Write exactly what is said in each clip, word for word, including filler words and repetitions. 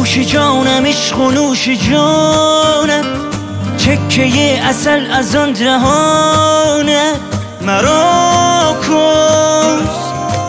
نوش جانم عشق و نوش جانم، چکه اصل از آن دهانه مرا کش.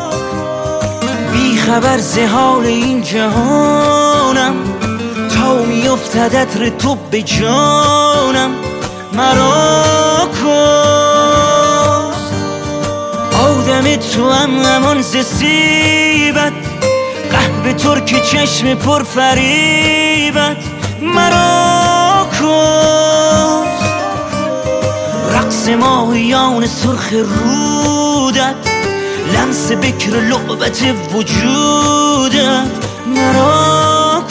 بی خبر ز حال این جهانم، تا میافتد عطر تو به جانم مرا کش. آدم تو هم همان ز سیبت، قهوه ترک چشم پر فریبت مرا کش. رقص ماهیان سرخ رودت، لمس بکر لعبت وجودت مرا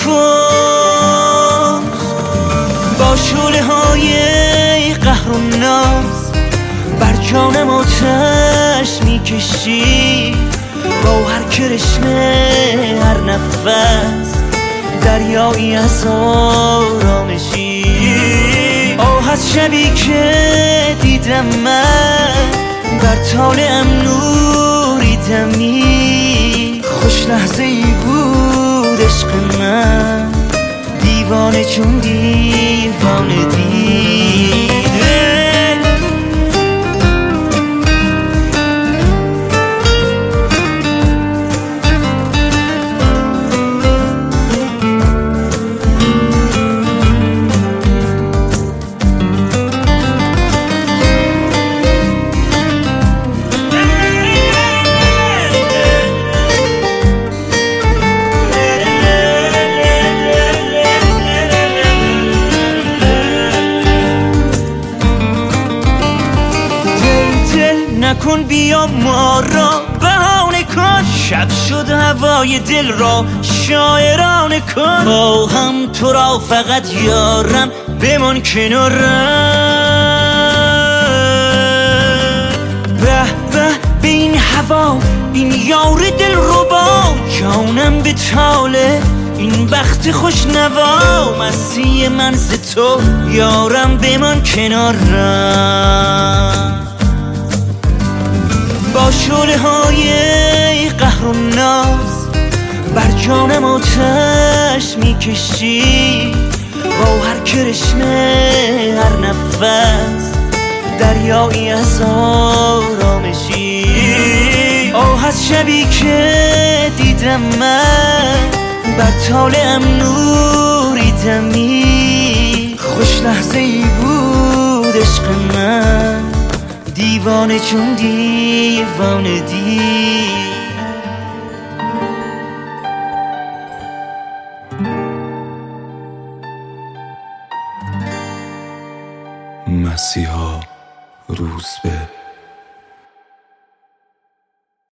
کش. با شعله های قهر و ناز بر جانم آتش میکشی، با هر کرشمه هر نفس دریایی از آرامشی. آه از شبی که دیدم من، بر طالعم نوری دمی، خوش لحظه ای بود عشق من، دیوانه چون دیوانه دیده. نکن بیا ما را بهانه کن، شب شد هوای دل را شاعرانه کن. با هم تو را فقط یارم، بمان کنارم. به به به این هوا، این یار دل ربا، جانم به طالع این بخت خوش نوا. مستی من ز تو یارم، بمان کنارم. با شعله های قهر و ناز بر جانم آتش میکشی، با هر کرشمه هر نفس دریایی از آرامشی. آه از شبی که دیدم من، بر طالعم نوری دمی، خوش لحظه ای بود عشق من، دیوانه چون دیوانه دی. مسیحا روزبه